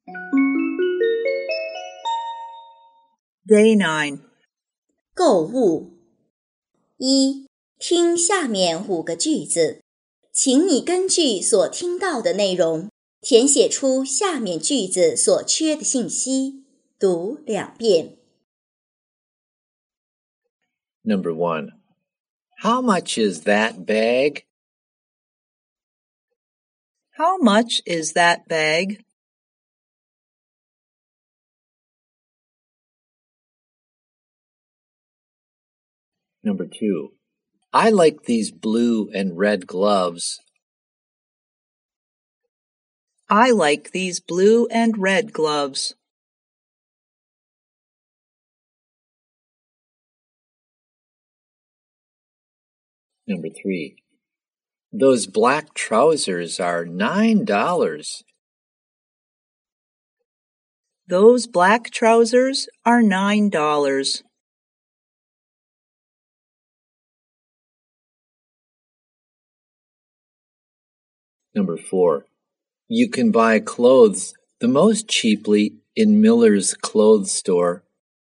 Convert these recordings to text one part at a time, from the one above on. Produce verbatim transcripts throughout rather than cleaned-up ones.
Day nine. 购物。一、听下面五个句子，请你根据所听到的内容，填写出下面句子所缺的信息。读两遍。 Number one. How much is that bag? How much is that bag? Number two. I like these blue and red gloves. I like these blue and red gloves. Number three. Those black trousers are nine dollars. Those black trousers are nine dollars. Number four. You can buy clothes the most cheaply in Miller's clothes store.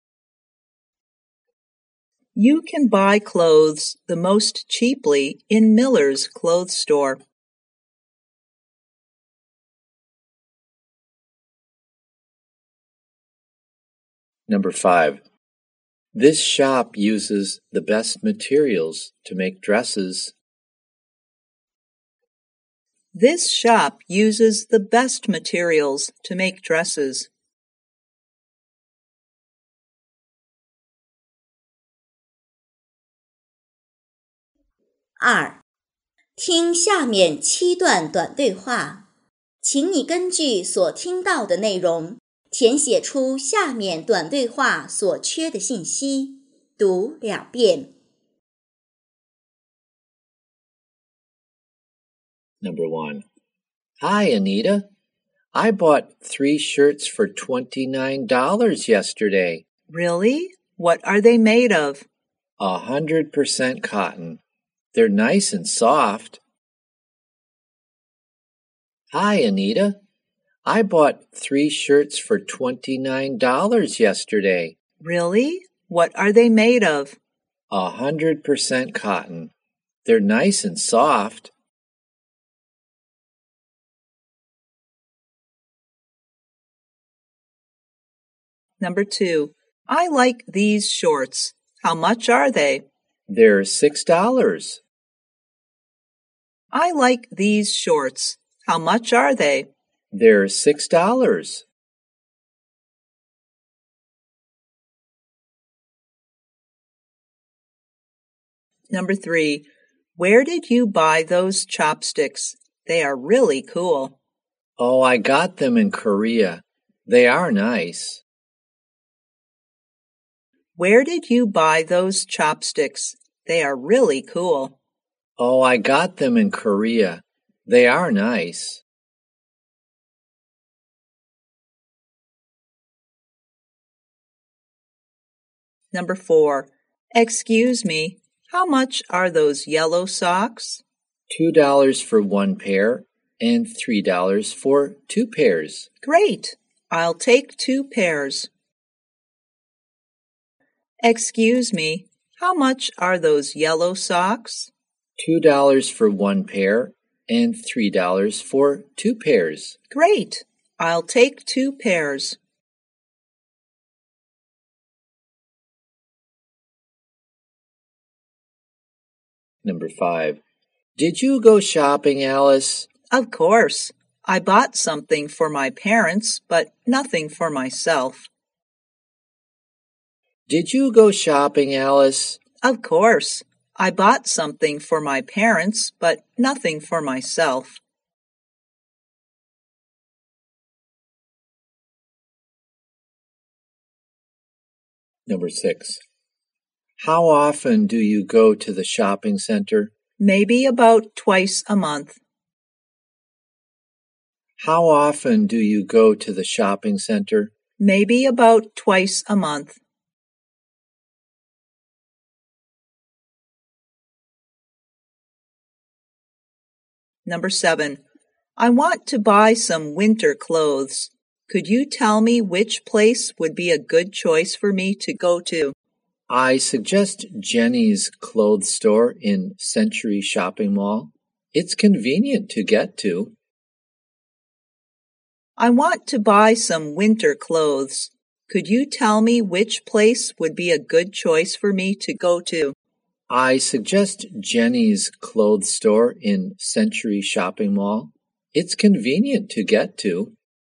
You can buy clothes the most cheaply in Miller's clothes store. Number five. This shop uses the best materials to make dresses. This shop uses the best materials to make dresses. 二、听下面七段短对话，请你根据所听到的内容，填写出下面短对话所缺的信息。读两遍。 Number one. Hi, Anita. I bought three shirts for twenty-nine dollars yesterday. Really? What are they made of? A hundred percent cotton. They're nice and soft. Hi, Anita. I bought three shirts for twenty-nine dollars yesterday. Really? What are they made of? A hundred percent cotton. They're nice and soft. Number two. I like these shorts. How much are they? They're six dollars. I like these shorts. How much are they? They're six dollars. Number three. Where did you buy those chopsticks? They are really cool. Oh, I got them in Korea. They are nice. Where did you buy those chopsticks? They are really cool. Oh, I got them in Korea. They are nice. Number four. Excuse me, how much are those yellow socks? Two dollars for one pair and three dollars for two pairs. Great. I'll take two pairs. Excuse me, how much are those yellow socks? Two dollars for one pair and three dollars for two pairs. Great. I'll take two pairs. Number five. Did you go shopping, Alice? Of course. I bought something for my parents, but nothing for myself. Did you go shopping, Alice? Of course. I bought something for my parents, but nothing for myself. Number six. How often do you go to the shopping center? Maybe about twice a month. How often do you go to the shopping center? Maybe about twice a month. Number seven. I want to buy some winter clothes. Could you tell me which place would be a good choice for me to go to? I suggest Jenny's clothes store in Century Shopping Mall. It's convenient to get to. I want to buy some winter clothes. Could you tell me which place would be a good choice for me to go to? I suggest Jenny's clothes store in Century Shopping Mall. It's convenient to get to.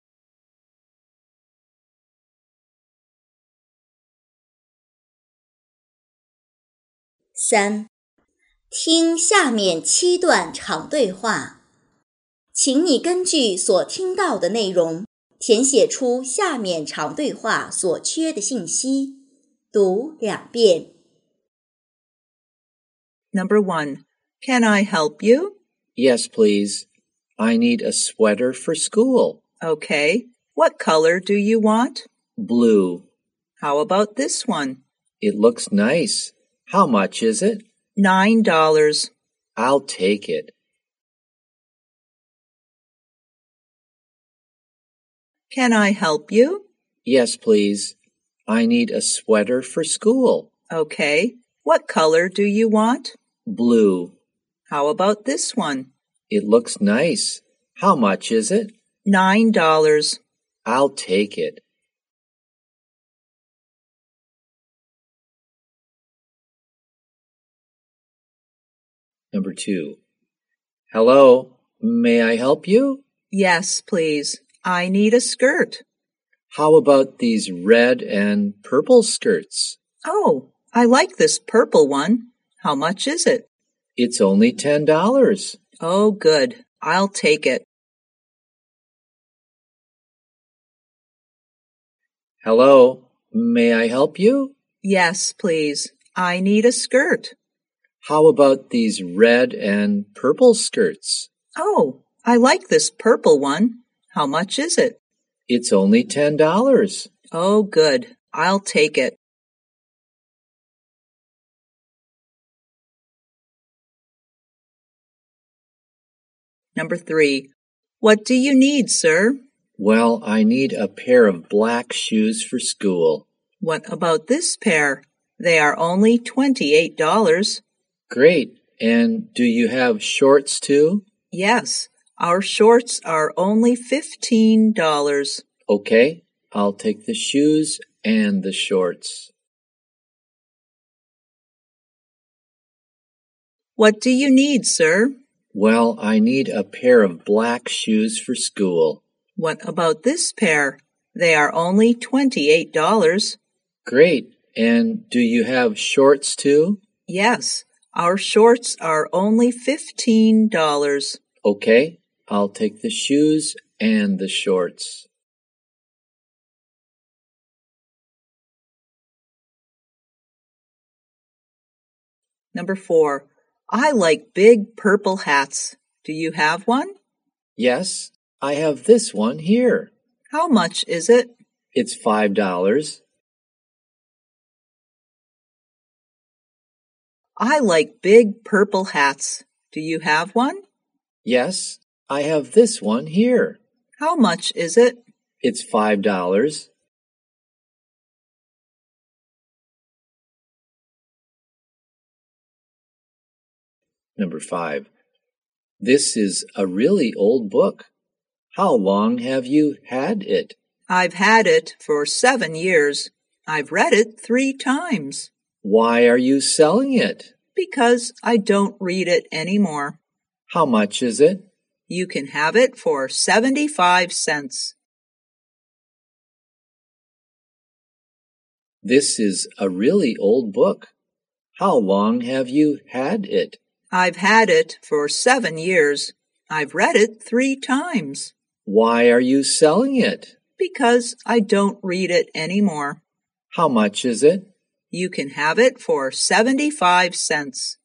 三、听下面七段长对话，请你根据所听到的内容，填写出下面长对话所缺的信息。读两遍。 Number one, can I help you? Yes, please. I need a sweater for school. Okay. What color do you want? Blue. How about this one? It looks nice. How much is it? Nine dollars. I'll take it. Can I help you? Yes, please. I need a sweater for school. Okay. What color do you want? Blue. How about this one? It looks nice. How much is it? Nine dollars. I'll take it. Number two. Hello, may I help you? Yes, please. I need a skirt. How about these red and purple skirts? Oh, I like this purple one. How much is it? It's only ten dollars. Oh, good. I'll take it. Hello, may I help you? Yes, please. I need a skirt. How about these red and purple skirts? Oh, I like this purple one. How much is it? It's only ten dollars. Oh, good. I'll take it. Number three. What do you need, sir? Well, I need a pair of black shoes for school. What about this pair? They are only twenty-eight dollars. Great. And do you have shorts too? Yes, our shorts are only fifteen dollars. Okay, I'll take the shoes and the shorts. What do you need, sir? Well, I need a pair of black shoes for school. What about this pair? They are only twenty-eight dollars. Great. And do you have shorts too? Yes, our shorts are only fifteen dollars. Okay, I'll take the shoes and the shorts. Number four. I like big purple hats. Do you have one? Yes, I have this one here. How much is it? It's five dollars. I like big purple hats. Do you have one? Yes, I have this one here. How much is it? It's five dollars. Number five. This is a really old book. How long have you had it? I've had it for seven years. I've read it three times. Why are you selling it? Because I don't read it anymore. How much is it? You can have it for seventy-five cents. This is a really old book. How long have you had it? I've had it for seven years. I've read it three times. Why are you selling it? Because I don't read it anymore. How much is it? You can have it for seventy-five cents.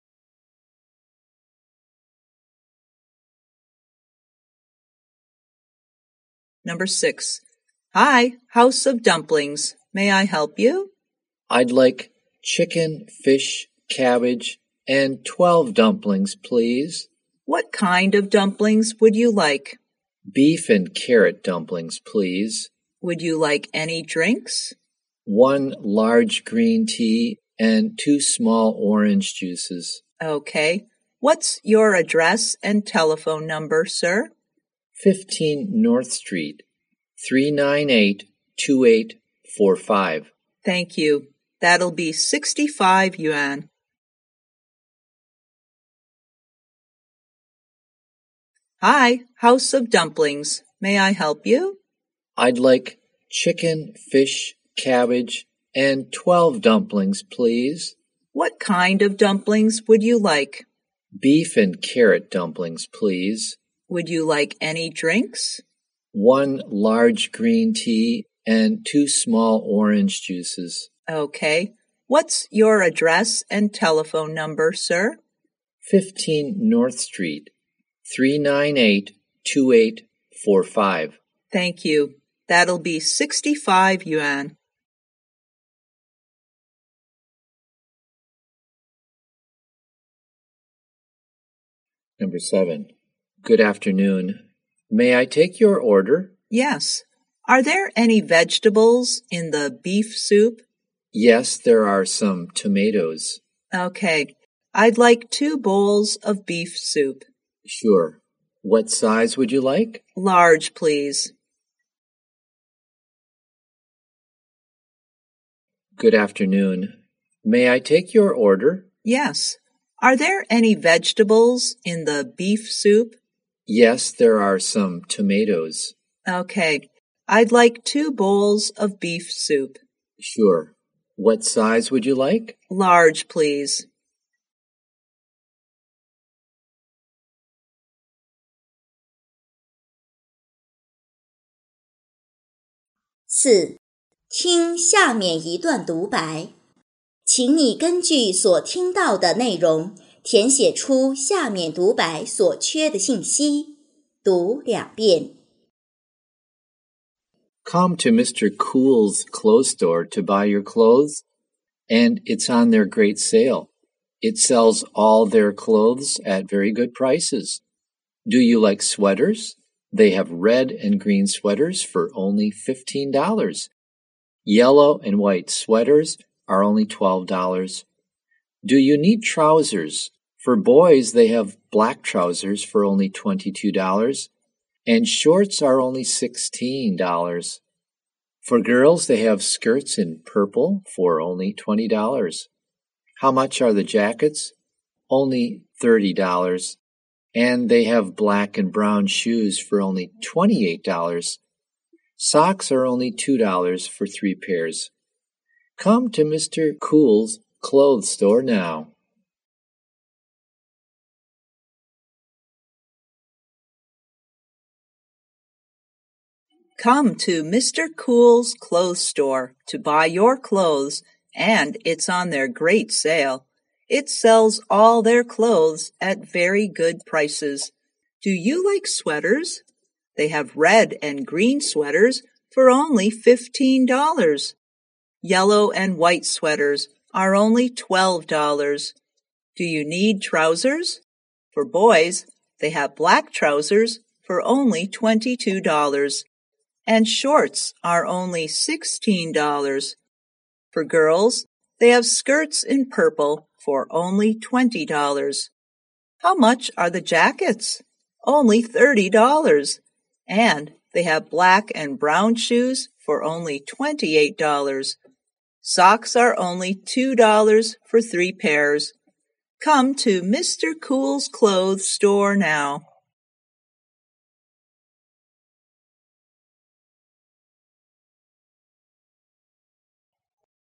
Number six. Hi, House of Dumplings. May I help you? I'd like chicken, fish, cabbage, and twelve dumplings, please. What kind of dumplings would you like? Beef and carrot dumplings, please. Would you like any drinks? One large green tea and two small orange juices. Okay. What's your address and telephone number, sir? fifteen North Street, three nine eight, two eight four five. Thank you. That'll be sixty-five yuan. Hi, House of Dumplings. May I help you? I'd like chicken, fish, cabbage, and twelve dumplings, please. What kind of dumplings would you like? Beef and carrot dumplings, please. Would you like any drinks? One large green tea and two small orange juices. Okay. What's your address and telephone number, sir? fifteen North Street, three nine eight, two eight four five. Thank you. That'll be sixty-five yuan. Number seven. Good afternoon. May I take your order? Yes. Are there any vegetables in the beef soup? Yes, there are some tomatoes. Okay. I'd like two bowls of beef soup. Sure. What size would you like? Large, please. Good afternoon. May I take your order? Yes. Are there any vegetables in the beef soup? Yes, there are some tomatoes. Okay. I'd like two bowls of beef soup. Sure. What size would you like? Large, please. 四，听下面一段独白，请你根据所听到的内容填写出下面独白所缺的信息。读两遍。 Come to Mister Cool's clothes store to buy your clothes, and it's on their great sale. It sells all their clothes at very good prices. Do you like sweaters? They have red and green sweaters for only fifteen dollars. Yellow and white sweaters are only twelve dollars. Do you need trousers? For boys, they have black trousers for only twenty-two dollars, and shorts are only sixteen dollars. For girls, they have skirts in purple for only twenty dollars. How much are the jackets? Only thirty dollars. And they have black and brown shoes for only twenty-eight dollars. Socks are only two dollars for three pairs. Come to Mister Cool's clothes store now. Come to Mister Cool's clothes store to buy your clothes, and it's on their great sale. It sells all their clothes at very good prices. Do you like sweaters? They have red and green sweaters for only fifteen dollars. Yellow and white sweaters are only twelve dollars. Do you need trousers? For boys, they have black trousers for only twenty-two dollars. And shorts are only sixteen dollars. For girls, they have skirts in purple for only twenty dollars. How much are the jackets? Only thirty dollars. And they have black and brown shoes for only twenty-eight dollars. Socks are only two dollars for three pairs. Come to Mister Cool's clothes store now.